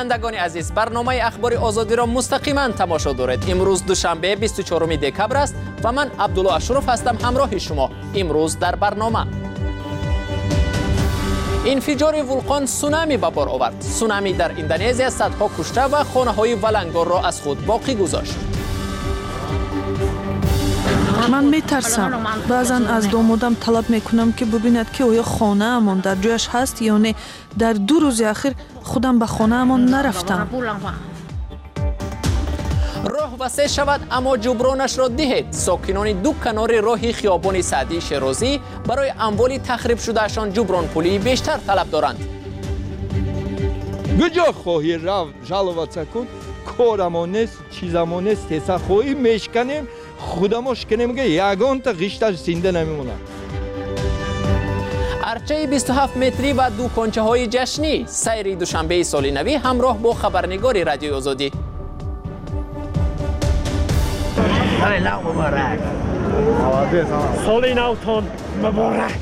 بینندگان عزیز، برنامه اخبار آزادی را مستقیما تماشا دارید. امروز دوشنبه 24 دکبر است و من عبدالله اشرف هستم همراه شما. امروز در برنامه انفجار ولکان سونامی به بار آورد. سونامی در اندونزیا صدها کشته و خانه‌های ولنگار را از خود باقی گذاشت. من میترسم. بعضا از دامادم طلب میکنم که ببیند که آیا خانه امان در جایش هست یا نه. در 2 روز اخیر خودم به خانه امان نرفتم. راه وسیع شود اما جبرانش را دهید. ساکنان 2 کنار راه خیابان سعدی شیرازی برای اموال تخریب شدهشان جبران پولی بیشتر طلب دارند. کجا خواهی رفت جلوت کن؟ کارمان نیست، چیزمان نیست، تسا خواهی میشکنیم خودمو شکنیم که یگان تا غشتش زنده نمیمونه. ارچه 27 متری و 2 کنچه های جشنی. سیر دوشنبه سال نوی همراه با خبرنگار رادیو آزادی. سال نوتان مبارک.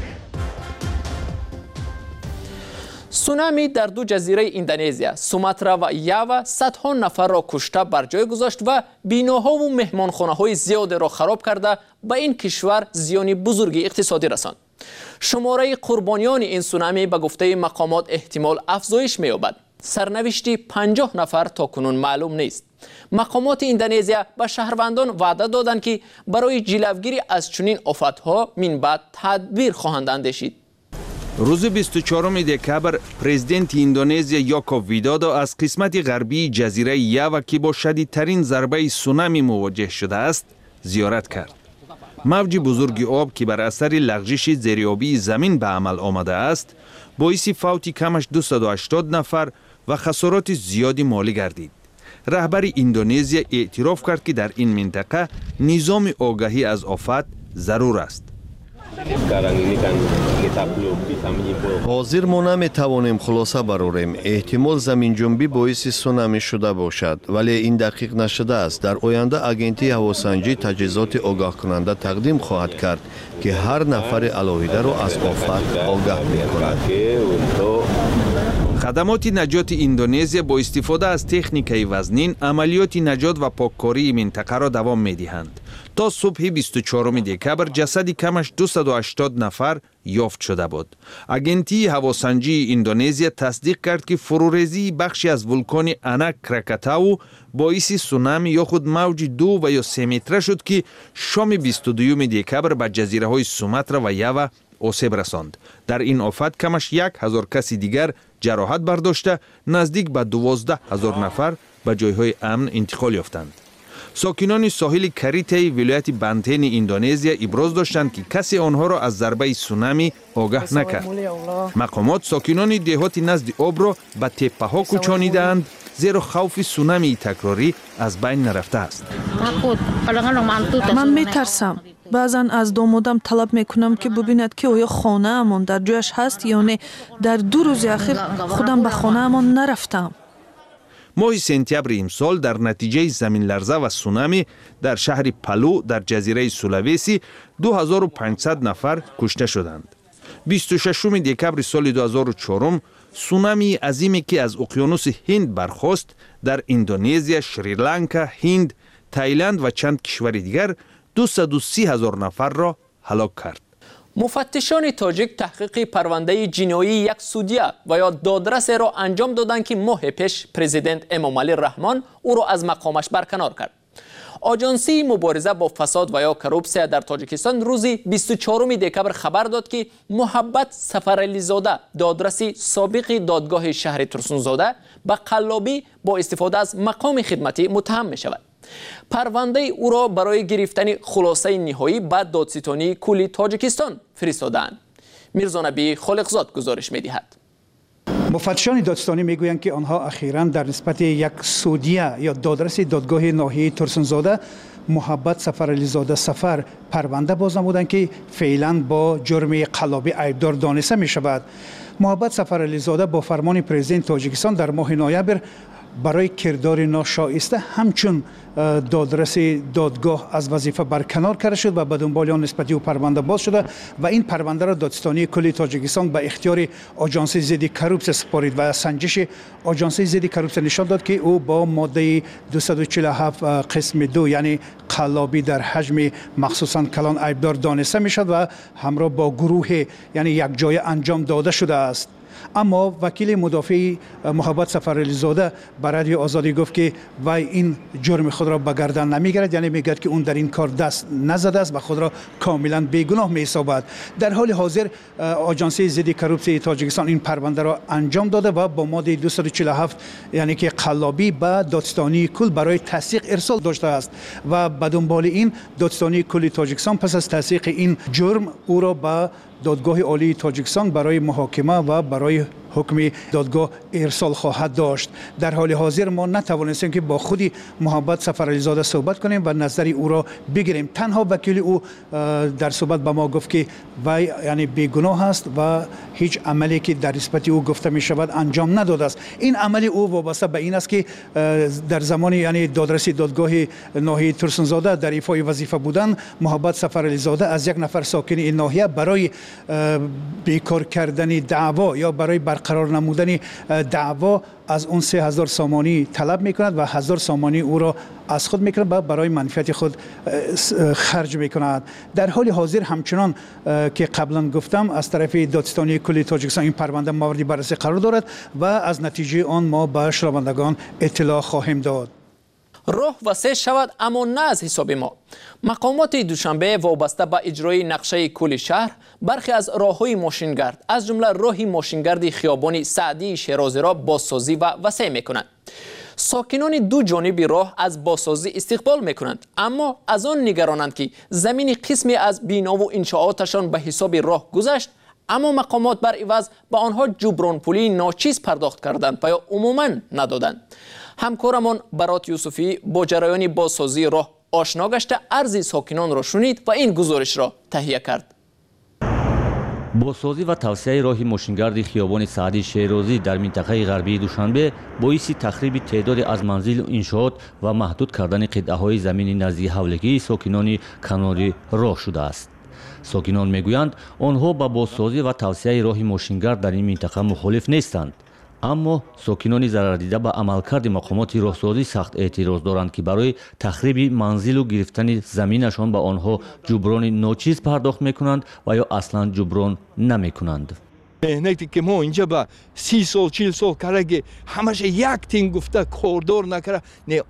سونامی در 2 جزیره اندونزیا، سوماترا و یاوا صدها نفر را کشته بر جای گذاشت و بیناها و مهمانخانه‌های زیاد را خراب کرده به این کشور زیان بزرگی اقتصادی رساند. شماره قربانیان این سونامی به گفته مقامات احتمال افزایش می‌یابد. سرنوشت 50 نفر تاکنون معلوم نیست. مقامات اندونزیا به شهروندان وعده دادند که برای جلوگیری از چنین آفت‌ها من بعد تدبیر خواهند اندیشید. روز 24 دکبر پرزیدنت اندونزیا یوکو ویدودو از قسمت غربی جزیره یاوا که با شدیدترین ضربه سونامی مواجه شده است زیارت کرد. موج بزرگ آب که بر اثر لغزش زیرآبی زمین به عمل آمده است باعث فوت کمش 280 نفر و خسارات زیادی مالی گردید. رهبر اندونزیا اعتراف کرد که در این منطقه نظام آگاهی از آفت ضرور است. حاضر ما نمیتوانیم خلاصه برآوریم. احتمال زمین جنبی باعث سونامی شده باشد ولی این دقیق نشده است. در آینده اگنتی هواسنجی تجهیزات آگاه کننده تقدیم خواهد کرد که هر نفر علاویده را از آفت آگاه می‌کند. خدمات نجات اندونزیا با استفاده از تکنیک وزنین عملیات نجات و پاککاری منطقه را دوام می‌دهند. تا صبح 24 دکبر جسد کمش 280 نفر یافت شده بود. اگنتی هواسنجی اندونزیا تصدیق کرد که فروریزی بخشی از ولکان آنک کرکاتاو باعث سونامی یا خود موج 2 و یا 3 متره شد که شام 22 دکبر به جزیره های سوماترا و یاوا آسیب رساند. در این آفت کمش 1000 کسی دیگر جراحت برداشته، نزدیک به 12000 نفر به جایهای امن انتقال یافتند. ساکنان ساحل کریته ولایت بنتین اندونزیا ابراز داشتند که کسی آنها را از ضربه سونامی آگاه نکرد. مقامات ساکنان دهات نزد آب را به تپه ها کوچانیدند زیرا خوف سونامی تکراری از بین نرفته است. من میترسم. بعضا از دامادم طلب میکنم که ببیند که آیا خانه امان در جایش هست یا نه. در 2 روز اخیر خودم به خانه امان نرفتم. ماه سپتامبر امسال در نتیجه زمین لرزه و سونامی در شهر پالو در جزیره سولاویسی 2500 نفر کشته شدند. 26 دکبر سال 2004 سونامی عظیمی که از اقیانوس هند برخاست در اندونزیا، شریلانکا، هند، تایلند و چند کشور دیگر 230,000 نفر را هلاک کرد. مفتشان تاجیک تحقیق پرونده جنایی یک سودیه و یا دادرس را انجام دادند که ماه پیش پرزیدنت امامعلی رحمان او را از مقامش برکنار کرد. آژانسی مبارزه با فساد و یا کروپسیا در تاجیکستان روز 24 دکبر خبر داد که محبت سفرعلی زاده دادرس سابق دادگاه شهر ترسونزاده به قلابی با استفاده از مقام خدمتی متهم می شود. پرونده او را برای گرفتن خلاصه نهایی به دادستانی کلی تاجیکستان فرستادند. میرزا نبی خالقزاد گزارش می‌دهد. مفتشان دادستانی میگویند که آنها اخیراً در نسبت یک سودیه یا دادرس دادگاه ناحیه ترسونزاده محبت سفرعلی زاده سفر پرونده باز نمودند که فعلا با جرم قلابی عیبدار دانسته می شود. محبت سفرعلی زاده با فرمان پرزیدنت تاجیکستان در ماه نوامبر برای کردار ناشایسته همچون دادرس دادگاه از وظیفه برکنار کرده شد و به دنبال آن نسبتی او پرونده باز شده و این پرونده را دادستانی کل تاجیکستان به اختیار آژانس ضد کروپسیون سپارید و سنجش آژانس ضد کروپسیون نشان داد که او با ماده 247 قسم 2 یعنی قلابی در حجم مخصوصا کلان عیبدار دانسته می شد و همراه با گروه یعنی یک جای انجام داده شده است. اما وکیل مدافع محبت سفرعلی زاده به رادیو آزادی گفت که وی این جرم خود را به گردن نمیگیرد، یعنی میگه که اون در این کار دست نزده است و خود را کاملا بیگناه میحسابد. در حال حاضر آژانس ضد کروپسیون تاجیکستان این پرونده را انجام داده و با ماده 247 یعنی که قلابی به دادستانی کل برای تصدیق ارسال داشته است و به دنبال این دادستانی کل تاجیکستان پس از تصدیق این جرم او را به دادگاه عالی تاجیکستان برای محاکمه و برای حکم دادگاه ارسال خواهد داشت. در حال حاضر ما نتوانستیم که با خودی محبت سفرعلی زاده صحبت کنیم و نظر او را بگیریم. تنها وکیل او در صحبت به ما گفت که وی یعنی بیگناه است و هیچ عملی که در نسبت او گفته می شود انجام نداده است. این عمل او وابسته به این است که در زمان یعنی دادرسی دادگاه ناحیه ترسنزاده در ایفای وظیفه بودن محبت سفرعلی زاده از یک نفر ساکن این ناحیه برای بیکار کردن دعوا یا برای برقرار نمودن دعوا از اون 3000 سامانی طلب میکند و 1000 سامانی او را از خود میکند و برای منفعت خود خرج میکند. در حال حاضر همچنان که قبلا گفتم از طرف دادستانی کل تاجیکستان این پرونده مورد بررسی قرار دارد و از نتیجه آن ما به شنوندگان اطلاع خواهیم داد. راه وسیع شود اما نه از حساب ما. مقامات دوشنبه وابسته به اجرای نقشه کل شهر برخی از راههای ماشینگرد از جمله راه ماشینگرد خیابان سعدی شیرازی را بازسازی و وسیع میکنند. ساکنان دو جانب راه از بازسازی استقبال میکنند اما از آن نگرانند که زمین قسمی از بینا و انشاءاتشان به حساب راه گذشت اما مقامات بر عوض به آنها جبران پولی ناچیز پرداخت کردند و یا عموما ندادند. همکارمان برات یوسفی با جریان بازسازی راه آشنا گشته عرض ساکنان را شنید و این گزارش را تهیه کرد. بازسازی و توسعه راه ماشینگرد خیابان سعدی شیرازی در منطقه غربی دوشنبه باعث تخریب تعداد از منزل و انشاءات و محدود کردن قطعه‌های زمین نزدیک حولگی ساکنان کنار راه شده است. ساکنان میگویند آنها با بازسازی و توسعه راه ماشینگرد در این منطقه مخالف نیستند. اما ساکنان ضرر دیده به عملکرد مقامات راهسازی سخت اعتراض دارند که برای تخریب منزل و گرفتن زمینشان به آنها جبران ناچیز پرداخت میکنند و یا اصلا جبران نمیکنند. مهنتی که ما اینجا با 30 سال 40 سال کرده همش یک تین گفته کوردور نکره نه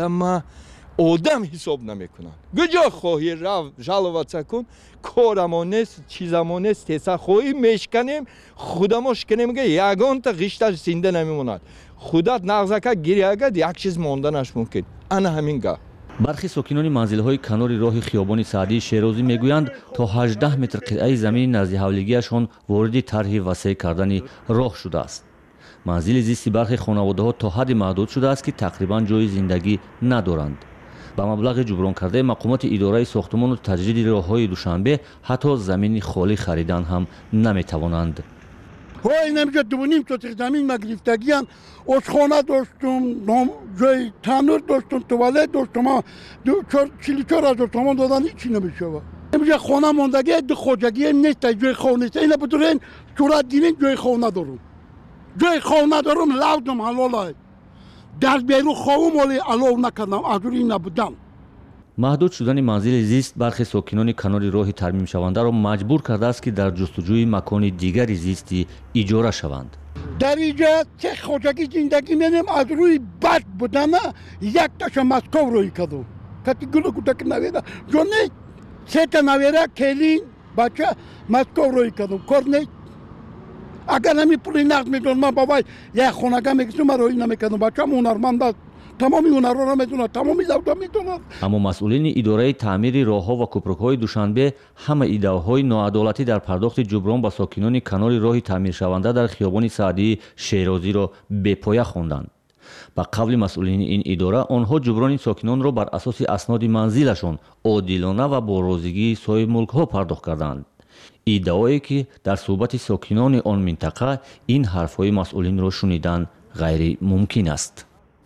آدم حساب نمیکنند. کجا خواهی رفت جلوت کن کارمون نیست چیزمون نیست تسا خواهی میشکنیم خودمو شکنیم میگه یگان تا غشتش زنده نمیموند. خودت نغزکه گریه یک چیز ماندنش ممکن. انا همین گاه برخی ساکنان منزل‌های کنار راه خیابان سعدی شیرازی میگویند تا 18 متر قطعه زمین نزدیک حولگیشان وارد طرح وسیع کردن راه شده است. منزل زیستی برخی خانواده‌ها تا حد محدود شده است که تقریبا جای زندگی ندارند. با مبلغ جبران کرده مقامات اداره ساختمان و تجدید راه‌های دوشنبه حتی زمین خالی خریدن هم نمی‌توانند. های نمیشه دوونیم تا زمین مگرفتگیان آشخانه داشتم جای تنور داشتم توالت داشتم 44,000 تومان دادن هیچی نمیشه. نمیشه خانه ماندگی دو خوجگی نیست جای خانه نیست. اینا بدونین صورت دیدین جای خانه دارم. جای خانه دارم لودم حلاله. در بیرو خواهم ولی علاو نکردم از این نبودم. محدود شدن منزل زیست برخی ساکنان کنار راه ترمیم شونده را مجبور کرده است که در جستجوی مکان دیگری زیستی اجاره شوند. در اینجا چه خوجگی زندگی می‌کنم از روی بد بودن یک تاش مسکو روی کردم. کتی گلو کودک نویره جونه سه تا نویره کلین بچه مسکو روی کردم کار نیست. اگر نمی پولی نقد میدونم من بابای یک خونگاه میگم من روی نمیکنم بچه‌م هنرمند است تمامی هنر را میدونم تمامی ذوق میدونم. اما مسئولین اداره تعمیر راه‌ها و کوپرک‌های دوشنبه همه ایده‌های ناعدالتی در پرداخت جبران به ساکنان کنار راه تعمیر شونده در خیابان سعدی شیرازی را به پایه خواندند. با قول مسئولین این اداره آنها جبران ساکنان را بر اساس اسناد منزلشان عادلانه و با روزگی صاحب ملک‌ها پرداخت کردند. ادعایی که در صحبت ساکنان آن منطقه این حرف‌های مسئولین را شنیدن غیر ممکن است.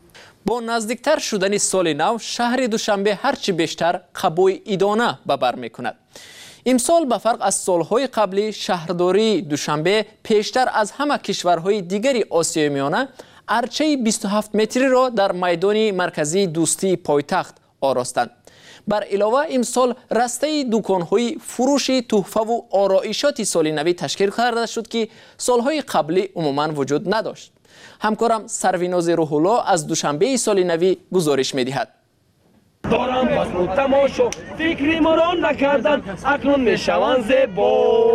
با نزدیکتر شدن سال نو شهر دوشنبه هرچی بیشتر قبوی ایدانه به بر میکند. امسال به فرق از سالهای قبلی شهرداری دوشنبه پیشتر از همه کشورهای دیگری آسیای میانه ارچه 27 متری را در میدان مرکزی دوستی پایتخت آراستند. بر علاوه امسال رسته دکان‌های فروش تحفه و آرایشات سال نو تشکیل کرده شد که سالهای قبلی عموما وجود نداشت. همکارم سرویناز روح‌الله از دوشنبه سال نو گزارش می‌دهد. دارم بس تماشا فکری ما را نکردن اکنون میشوند زیبا.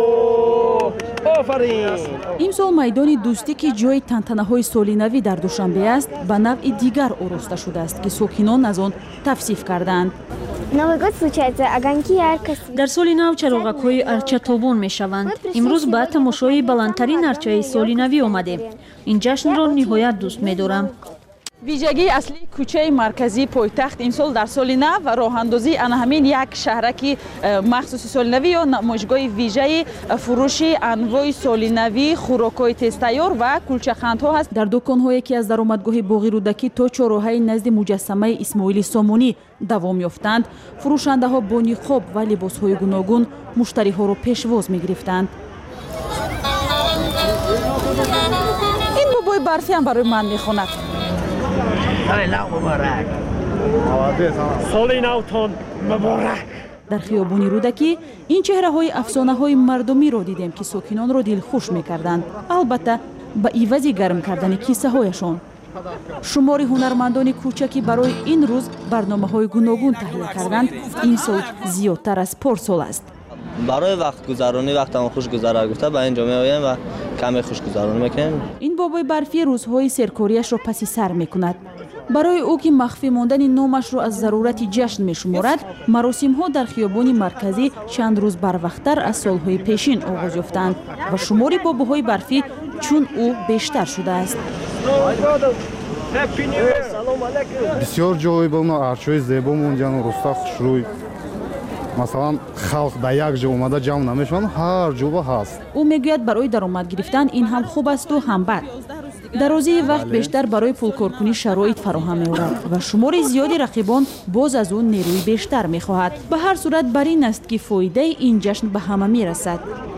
آفرین. امسال میدان دوستی که جای تنتنه‌های سال نو در دوشنبه است به نوع دیگر آراسته شده است که ساکنان از آن توصیف کردند. در سال نو چراغک‌های ارچه تابان میشوند. امروز به تماشای بلندترین ارچه سال نو آمدیم. این جشن را نهایت دوست می‌دارم. ویژگی اصلی کوچه مرکزی پایتخت این سال در سال نو و راه اندازی آن همین یک شهرک مخصوص سال نو یا نمایشگاه ویژه فروش انواع سال نو، خوراک‌های تیز تیار و کلچه‌خندها هست. در دکان‌هایی که از درآمدگاه باغ رودکی تا چهارراهی نزد مجسمه اسماعیل سامونی دوام یافتند، فروشنده‌ها با نقاب و لباس‌های گوناگون مشتری‌ها را پیشواز می‌گرفتند. این بابای برفی هم برای من می‌خواند. سال نوتان مبارک. در خیابان رودکی این چهره‌های افسانه‌های مردمی را دیدیم که ساکنان را دلخوش می‌کردند، البته به عوض گرم کردن کیسه‌هایشان. شمار هنرمندان کوچکی برای این روز برنامه‌های گوناگون تهیه کردند. این سال زیادتر از پارسال است. برای وقت گذرانی وقتم خوش گذره گفته به اینجا میایم و کمی خوش گذرانی میکنیم. این بابای برفی روزهای سرکاریش را پسی سر میکند. برای او که مخفی ماندن نامش را از ضرورت جشن میشمارد، مراسم‌ها در خیابان مرکزی چند روز بروقتر از سالهای پیشین آغاز یافتند و شمار باباهای برفی چون او بیشتر شده است. بسیار جای بونا ارچهای زیبا موندن روستا خوشروی. مثلا خلق در یک جا اومده جمع نمیشون، هر جا هست. او میگوید برای درآمد گرفتن این هم خوب است و هم بد. درازی وقت بیشتر برای پولکارکنی شرایط فراهم می‌آورد و شمار زیادی رقیبان باز از اون نیروی بیشتر می‌خواهد. به هر صورت بر این است که فایده این جشن به همه میرسد.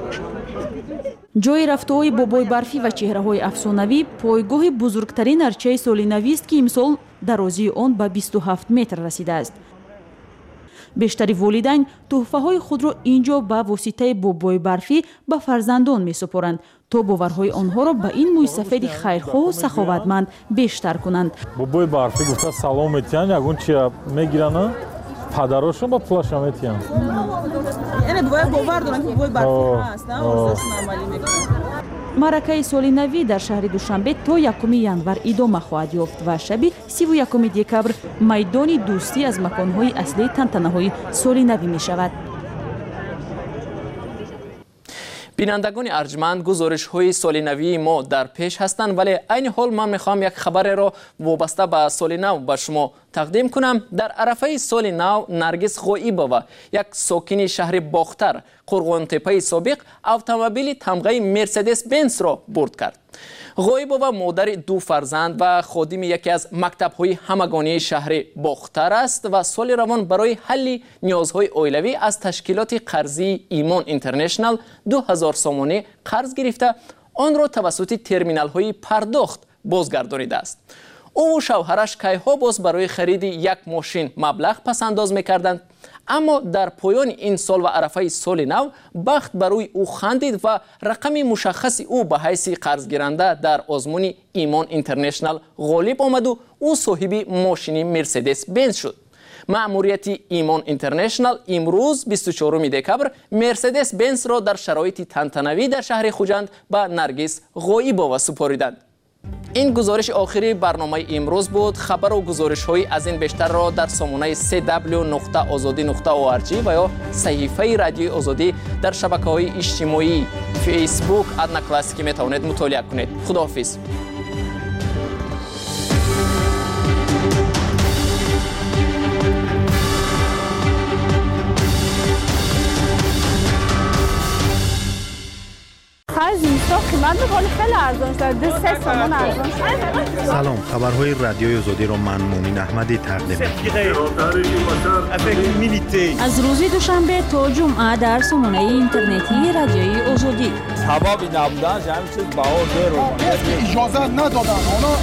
جای رفته‌های بابای برفی و چهره‌های افسانه‌ای پایگاه بزرگترین ارچه سال نو است که امسال درازی آن به 27 متر رسیده است. بیشتری والدین تحفه‌های خود را اینجا به واسطه بابای برفی به فرزندان می‌سپارند تا باورهای آنها را به این موی سفید خیرخواه و سخاوتمند بیشتر کنند. بابای برفی گفته سلام میتین یگون چی میگیرن پدراشون با پلاشا میتین. یعنی باور دارن که بابای برفی هست، ارزششون عملی میکنن. معرکه سال نو در شهر دوشنبه تا 1 ینور ادامه خواهد یافت و شب 31 دکبر میدان دوستی از مکان‌های اصلی تنتنه‌های سال نو می‌شود. بینندگان ارجمند، گزارش‌های سال نوی ما در پیش هستند، ولی عین حال من می‌خوام یک خبر را وابسته به سال نو به شما تقدیم کنم. در عرفه سال نو نرگس غایبова یک ساکن شهر باختر قرغان‌تپه سابق اتومبیل تمغه مرسدس بنز را برد کرد. غایبова مادر 2 فرزند و خادم یکی از مکتب‌های همگانی شهر باختر است و سال روان برای حل نیازهای عائلوی از تشکیلات قرضی ایمان اینترنشنال 2000 سامانه قرض گرفته آن را توسط ترمینال‌های پرداخت بازگردانیده است. او و شوهرش کیها باز برای خرید یک ماشین مبلغ پسنداز می‌کردند، اما در پایان این سال و عرفه سال نو بخت برای او خندید و رقم مشخص او به حیث قرض گیرنده در آزمون ایمان اینترنشنال غالب آمد و او صاحب ماشین مرسدس بنز شد. مأموریت ایمان اینترنشنال امروز 24 دکبر مرسدس بنز را در شرایط تنتنوی در شهر خوجند به نرگس غایبova سپاریدند. این گزارش آخری برنامه امروز بود. خبر و گزارش های از این بیشتر را در سامانه www.azadi.org و یا صحیفه رادیوی آزادی در شبکه‌های اجتماعی فیسبوک ادنا کلاسیکی می توانید مطالعه کنید. خداحافظ. خیلی قیمت میکنه خیلی ارزان شده 3 تومان ارزان شده. سلام، خبرهای رادیوی آزادی را من مومین احمدی تقدیم می‌کنم. از روز دوشنبه تا جمعه در سامانه اینترنتی رادیوی آزادی. حبابی نبودن همین چیز بها زیر اجازه ندادن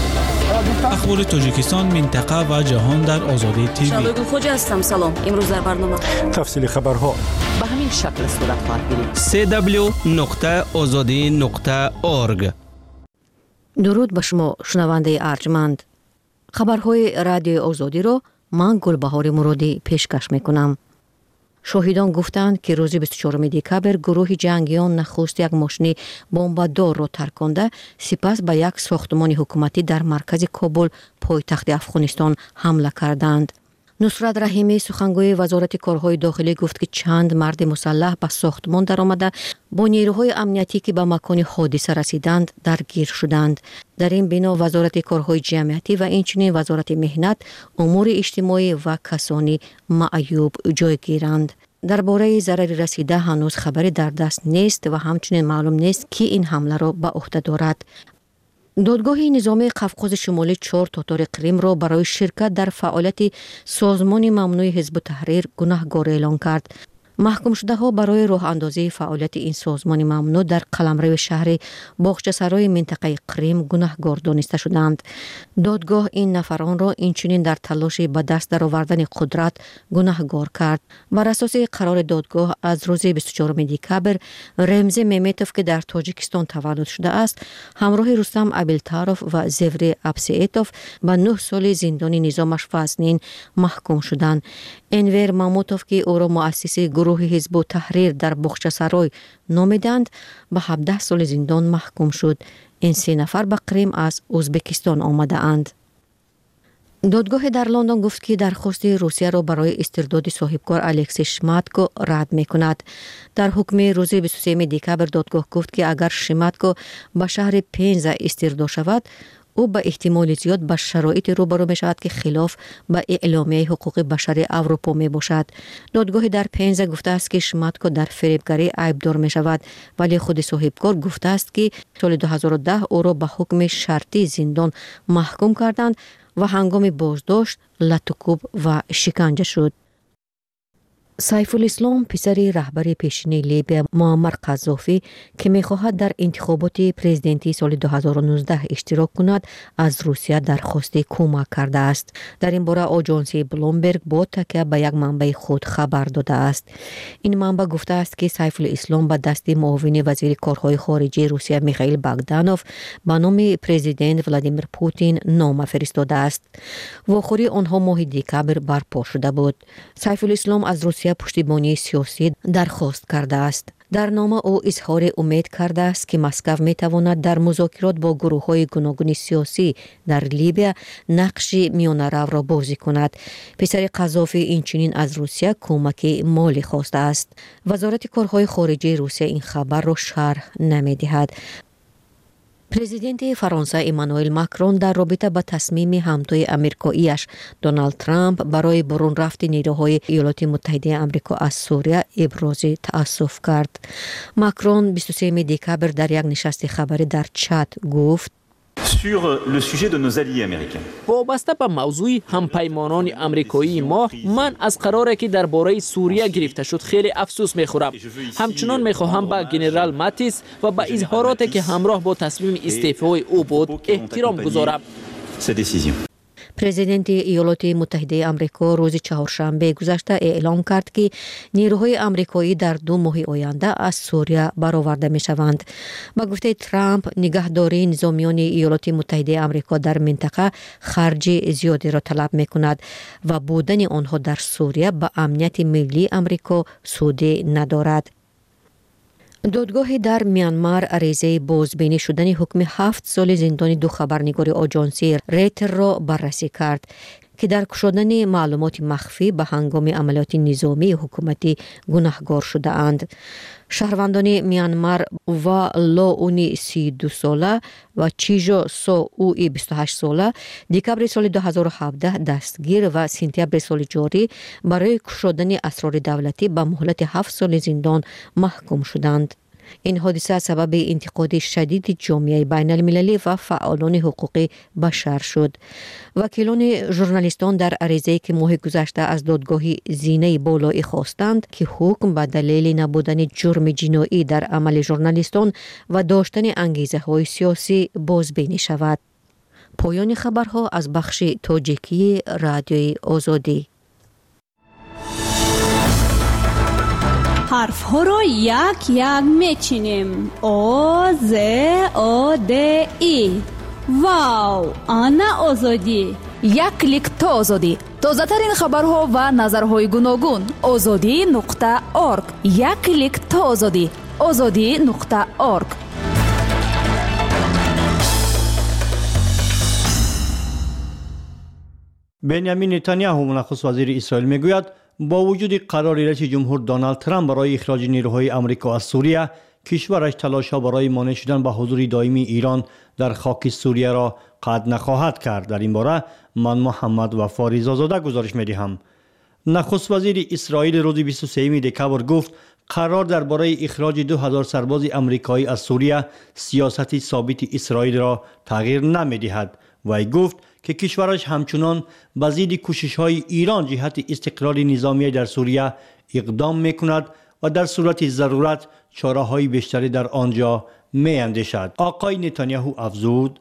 اخبار تاجیکستان، منطقه و جهان در آزادی تیوی. شبگو خوج هستم. سلام. امروز در برنامه تفصیل خبرها به همین شکل صورت خواهد گرفت. www.azadi.org. درود به شما شنونده ارجمند. خبرهای رادیوی آزادی را من گلبهار مرادی پیشکش میکنم. شاهدان گفتند که روز 24 دکبر گروه جنگیان نخست یک ماشین بمبدار را ترک کرده سپس به یک ساختمان حکومتی در مرکز کابل پایتخت افغانستان حمله کردند. نصرت رحیمی سخنگوی وزارت کارهای داخلی گفت که چند مرد مسلح به ساختمان درآمده با نیروهای امنیتی که به مکان حادثه رسیدند درگیر شدند. در این بنا وزارت کارهای جمعیتی و اینچنین وزارت مهنت، امور اجتماعی و کسانی معیوب جایگیرند. درباره ضرر رسیده هنوز خبری در دست نیست و همچنین معلوم نیست کی این حمله را به عهده دارد. دادگاه نظامی قفقاز شمالی 4 تاتار قریم را برای شرکت در فعالیت سازمان ممنوع حزب تحریر گناهکار اعلام کرد. محکوم شده ها برای راه اندازی فعالیت این سازمان ممنوع در قلمرو شهر باغچه‌سرای منطقه قریم گناهکار دانسته شدند. دادگاه این نفران را اینچنین در تلاش به دست درآوردن قدرت گناهکار کرد. بر اساس قرار دادگاه از روز 24 دکبر رمزی ممیتوف که در تاجیکستان تولد شده است همراه رستم ابیلتاروف و زفری ابسیتوف به 9 سال زندان نظامش وزنین محکوم شدند. انور ماموتوف که او را مؤسس گروه حزب تحریر در باغچه‌سرای نامیدند به 17 سال زندان محکوم شد. این 3 نفر به قریم از ازبکستان آمده اند. دادگاه در لندن گفت که درخواست روسیه را برای استرداد صاحبکار الکسی شماتکو رد می کند. در حکم روز 23 دکبر دادگاه گفت که اگر شماتکو به شهر پنزا استرداد شود او به احتمال زیاد به شرایط روبرو می شود که خلاف به اعلامیه حقوق بشر اروپا می باشد. دادگاه در پنزا گفته است که شماتکو در فریبکاری عیبدار می شود، ولی خود صاحبکار گفته است که سال 2010 او را به حکم شرطی زندان محکوم کردند و هنگام بازداشت لطوکوب و شکنجه شد. سیف الاسلام پسر رهبر پیشین لیبیا معمر قذافی که می‌خواهد در انتخابات پرزیدنتی سال 2019 اشتراک کند از روسیه درخواست کمک کرده است. در این باره آژانس بلومبرگ با تکیه به یک منبع خود خبر داده است. این منبع گفته است که سیف الاسلام به دست معاون وزیر کارهای خارجه روسیه میخائیل باگدانوف به نام پرزیدنت ولادیمیر پوتین نامه فرستاده است. واخوری آنها ماه دکبر برپا شده بود. سیف الاسلام از روسیه پشتیبانی سیاسی درخواست کرده است. در نامه او اظهار امید کرده است که مسکو می تواند در مذاکرات با گروه‌های گوناگون سیاسی در لیبیا نقش میانه‌رو را بازی کند. پسر قذافی اینچنین از روسیه کمک مالی خواسته است. وزارت کارهای خارجه روسیه این خبر را شرح نمی‌دهد. پرزیدنت فرانسه ایمانوئل ماکرون در رابطه با تصمیم همتای آمریکاییش دونالد ترامپ برای برون رفت نیروهای ایالات متحده آمریکا از سوریه ابراز تأسف کرد. ماکرون 23 دکبر در یک نشست خبری در چت گفت sur le sujet de nos alliés américains. وابسته به موضوع همپیمانان آمریکایی ما، من از قراری که درباره سوریه گرفته شد خیلی افسوس میخورم. همچنان میخواهم به ژنرال ماتیس و به اظهاراتی که همراه با تصمیم استعفای او بود احترام گذارم. پرزیدنت ایالات متحده آمریکا روز چهارشنبه گذشته اعلام کرد که نیروهای آمریکایی در 2 ماه آینده از سوریه برآورده می شوند. با گفته ترامپ، نگهداری نظامیان ایالات متحده آمریکا در منطقه خرج زیادی را طلب می کند و بودن آنها در سوریه به امنیت ملی آمریکا سودی ندارد. دادگاه در میانمار عریضه بازبینی شدن حکم 7 سال زندان 2 خبرنگار آژانسی ریتر را بررسی کرد که در گشودن معلومات مخفی به هنگام عملیات نظامی حکومتی گناهکار شده اند. شهروندان میانمار و لاونی 32 ساله و چیجو سو اوی 28 ساله دکبر سال 2017 دستگیر و سپتامبر سال جاری برای گشودن اسرار دولتی به مهلت 7 سال زندان محکوم شدند. این حادثه سبب انتقاد شدید جامعه بین المللی و فعالان حقوق بشر شد. وکیلان ژورنالیستان در عریضه‌ای که ماه گذشته از دادگاه زینه بالایی خواستند که حکم به دلیل نبودن جرم جنایی در عمل ژورنالیستان و داشتن انگیزه‌های سیاسی بازبینی شود. پایان خبرها از بخش تاجیکی رادیوی آزادی. حرف ها را یک یک میچینیم. آ ز آ د ای. واو، انا آزادی. یک کلیک تا آزادی. تازه ترین خبرها و نظرهای گوناگون. azadi.org. یک کلیک تا آزادی. azadi.org. بنیامین نتانیاهو نخست وزیر اسرائیل میگوید با وجود قرار رئیس جمهور دونالد ترامپ برای اخراج نیروهای آمریکا از سوریه، کشورش تلاش‌ها برای مانع شدن به حضور دائمی ایران در خاک سوریه را قطع نخواهد کرد. در این باره من محمد وفاری زاده گزارش می‌دهم. نخست وزیر اسرائیل روز 23 دکامبر گفت قرار درباره اخراج 2000 سرباز آمریکایی از سوریه سیاست ثابت اسرائیل را تغییر نمی‌دهد. وی گفت که کشورش همچنان به ضد کوشش‌های ایران جهت استقرار نظامی در سوریه اقدام می‌کند و در صورت ضرورت چاره‌های بیشتری در آنجا می‌اندیشد. آقای نتانیاهو افزود: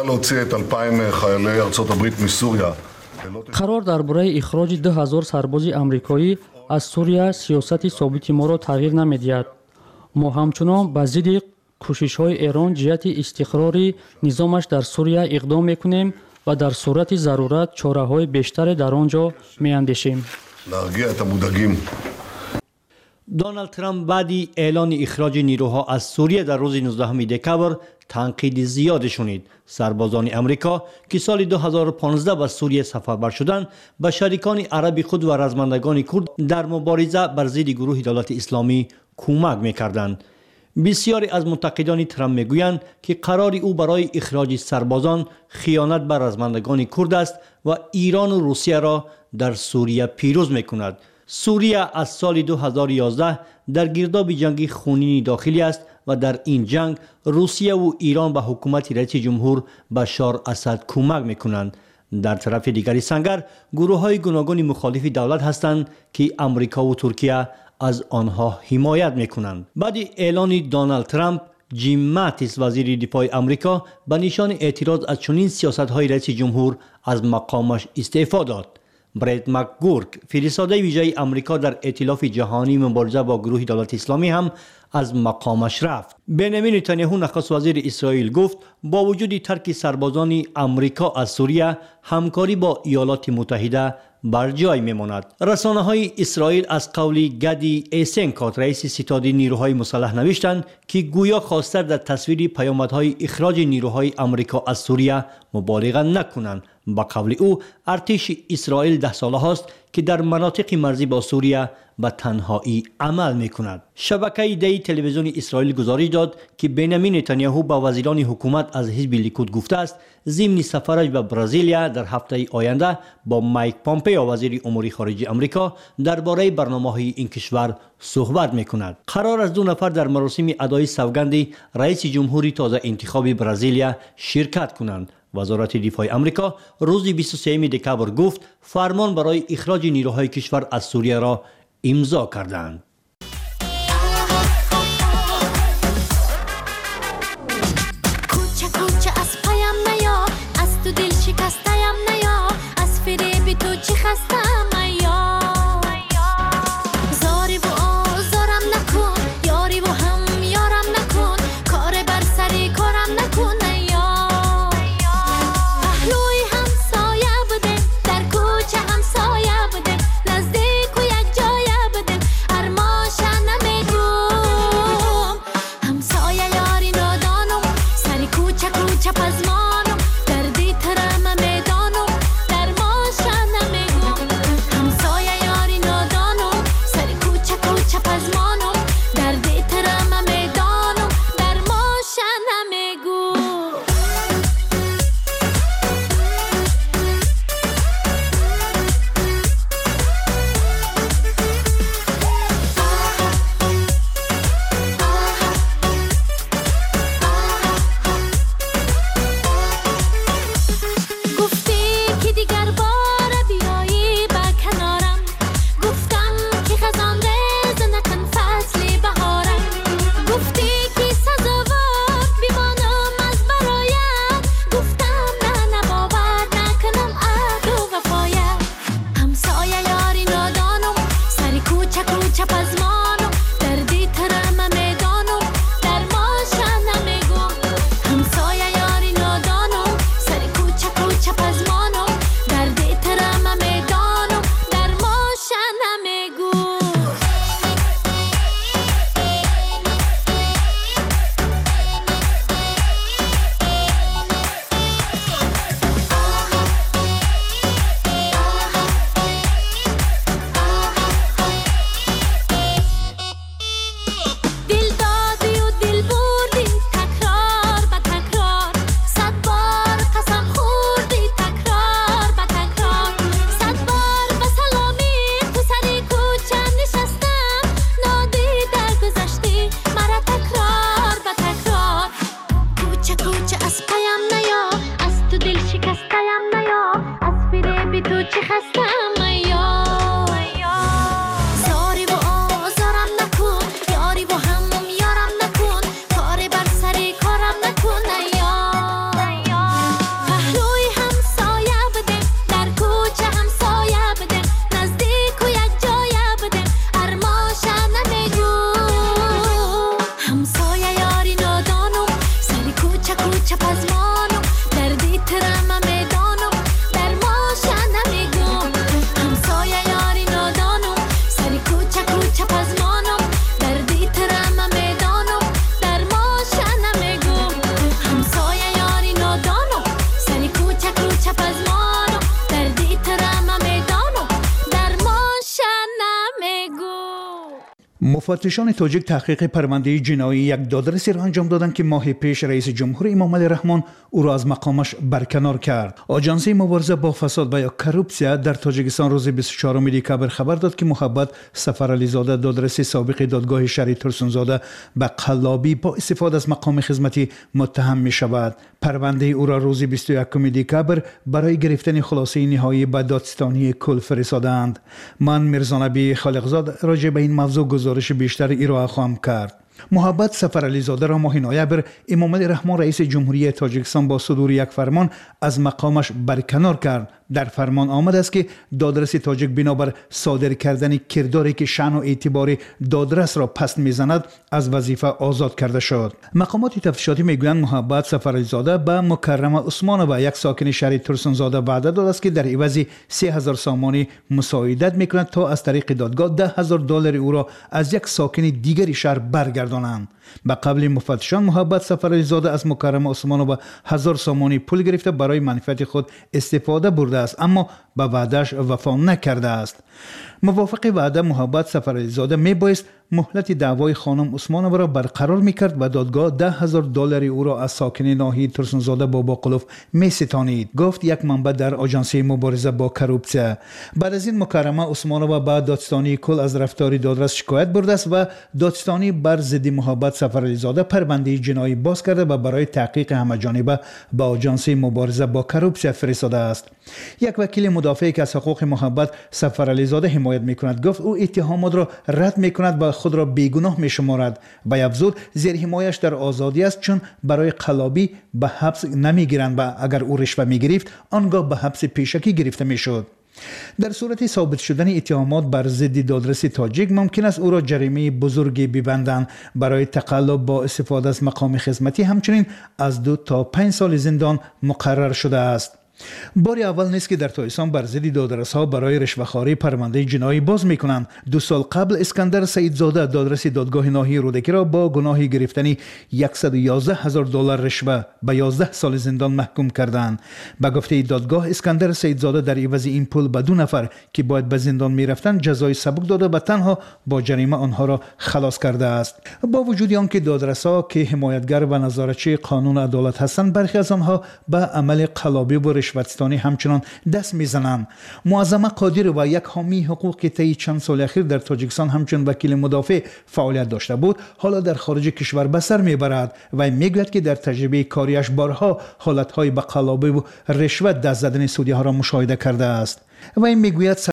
قرار درباره اخراج 2000 سرباز آمریکایی از سوریه سیاست ثابت ما را تغییر نمی‌دهد. ما همچنان به ضد کوشش‌های ایران جهت استقرار نظامش در سوریه اقدام می‌کنیم و در صورت ضرورت چاره‌های بیشتری در آنجا می‌اندیشیم. دونالد ترامپ بعد اعلان اخراج نیروها از سوریه در روز 19 دکامبر تنقید زیاد شنید. سربازان امریکا که سال 2015 به سوریه سفربر شدند به شریکان عربی خود و رزمندگان کرد در مبارزه بر ضد گروه دولت اسلامی کمک می‌کردند. بسیاری از منتقدان ترامپ میگویند که قرار او برای اخراج سربازان خیانت بر رزمندگان کرد است و ایران و روسیه را در سوریه پیروز میکند. سوریه از سال 2011 در گرداب جنگ خونین داخلی است و در این جنگ روسیه و ایران به حکومت رئیس جمهور بشار اسد کمک میکنند. در طرف دیگری سنگر گروه‌های گوناگون مخالف دولت هستند که امریکا و ترکیه از آنها حمایت میکنند. بعد اعلان دونالد ترامپ، جیم ماتیس وزیر دفاع امریکا به نشان اعتراض از چنین سیاست‌های رئیس جمهور از مقامش استعفا داد. برد مکگورک فرستاده ویژه امریکا در ائتلاف جهانی مبارزه با گروه دولت اسلامی هم از مقامش رفت. بنیامین نتانیاهو نخست وزیر اسرائیل گفت با وجود ترک سربازان امریکا از سوریه، همکاری با ایالات متحده بر جای میماند. رسانه‌های اسرائیل از قول گدی ایسنکات رئیس ستاد نیروهای مسلح نوشتند که گویا خواستار در تصویر پیامدهای اخراج نیروهای امریکا از سوریه مبالغه نکنند. با قول او ارتش اسرائیل 10 ساله است که در مناطق مرزی با سوریه به تنهایی عمل میکند. شبکه دی تلویزیون اسرائیل گزارش داد که بنیامین نتانیاهو با وزیران حکومت از حزب لیکود گفته است ضمن سفرش به برزیلیا در هفته آینده با مایک پامپئو وزیر امور خارجه آمریکا درباره برنامه‌های این کشور صحبت میکند. قرار است 2 نفر در مراسم ادای سوگند رئیس جمهوری تازه انتخابی برزیلیا شرکت کنند. وزارت دفاع آمریکا روز 23 دکامبر گفت فرمان برای اخراج نیروهای کشور از سوریه را امضا کردند. چه خستم یا زاری و آزارم نکن یاری و هم یارم نکن کار بر سر کارم نکن یا پهلوی همسایه بده در کوچه همسایه بده نزدیک و یک جایه بده ارماشه نمیگو همسایه یاری نادانم سری کوچه کوچه پزمانم دردی ترم میدانم در ماشه نمیگو همسایه یاری نادانم سری کوچه کوچه پزمانم دردی ترم میدانم در ماشه نمیگو همسایه یاری نادانم سری کوچه کوچه پزمانم دردی ترم میدانم در ماشه نمیگو. مفتشان تاجیک تحقیق پرونده جنایی یک دادرسی را انجام دادند که ماه پیش رئیس جمهور امامعلی رحمان او را از مقامش برکنار کرد. آژانسی مبارزه با فساد و یا کروپسیا در تاجیکستان روز 24 دکبر خبر داد که محبت سفرعلی زاده دادرسی سابق دادگاه شهری ترسونزاده به قلابی با استفاده از مقام خدمتی متهم می شود. پرونده او را روز 21 دکبر برای گرفتن خلاصه نهایی به دادستانی کل فرستادند. من میرزانبی خالقزاد راجع به این موضوع گزارش بیشتر ارائه خواهم کرد. محبت سفرعلی زاده را ماه نوامبر امامعلی رحمان رئیس جمهوری تاجیکستان با صدور یک فرمان از مقامش برکنار کرد. در فرمان آمده است که دادرس تاجیک بنابر صادر کردن کرداری که شأن و اعتبار دادرس را پست میزند از وظیفه آزاد کرده شد. مقامات تفتیشاتی میگویند محبت سفرعلی زاده به مکرمه عثمانوه یک ساکن شهر ترسونزاده وعده داده است که در عوض 3000 سامانی مساعدت میکند تا از طریق دادگاه $10,000 او را از یک ساکن دیگری شهر برگردانند. به قبل مفتشان محبت سفرعلی زاده از مکرمه عثمانوه 1000 سامانی پول گرفته برای منفعت خود استفاده برده است، اما به وعده‌اش وفا نکرده است. موافق وعده محبت سفرعلی زاده میبایست مهلت دعوای خانم عثمانوه را برقرار میکرد و دادگاه $10,000 او را از ساکن ناحیه ترسونزاده با باقلوف میستانید، گفت یک منبع در آژانسی مبارزه با کروپسیا. بعد از این مکرمه عثمانوه به دادستانی کل از رفتار دادرس شکایت برده است و دادستانی بر ضد محبت سفرعلی زاده پرونده جنایی باز کرده و برای تحقیق همه‌جانبه به آژانسی مبارزه با کروپسیا فرستاده است. یک وکیل مدافع که از حقوق محبت سفرعلی زاده حمایت میکند گفت او اتهامات را رد میکند و خود را بیگناه میشمارد و افزود زیر حمایش در آزادی است چون برای قلابی به حبس نمیگیرند و اگر او رشوه میگرفت آنگاه به حبس پیشکی گرفته میشد. در صورت ثابت شدن اتهامات بر ضد دادرس تاجیک ممکن است او را جریمه بزرگی ببندند. برای تقلب با استفاده از مقام خدمتی همچنین از 2 تا 5 سال زندان مقرر شده است. بار اول نیست که در تاجیکستان بر ضد دادرس‌ها برای رشوه‌خواری پرونده جنایی باز می‌کنند. 2 سال قبل اسکندر سیدزاده دادرس دادگاه ناحیه رودکی را با گناه گرفتن $111,000 رشوه به 11 سال زندان محکوم کردند. به گفته دادگاه اسکندر سیدزاده در عوض این پول به 2 نفر که باید به زندان می‌رفتند جزای سبک داده و تنها با جریمه آنها را خلاص کرده است. با وجود آنکه دادرس‌ها که حمایتگر و نظارتچی قانون عدالت هستند برخی از آنها به عمل قلابی و رشوتستانی همچنان دست میزنند. معظمه قادر و یک حامی حقوق که طی چند سال اخیر در تاجیکستان همچون وکیل مدافع فعالیت داشته بود حالا در خارج کشور به سر میبرد و میگوید که در تجربه کاریش بارها حالتهای به قلابی و رشوت دست زدن سودی‌ها را مشاهده کرده است و این میگوید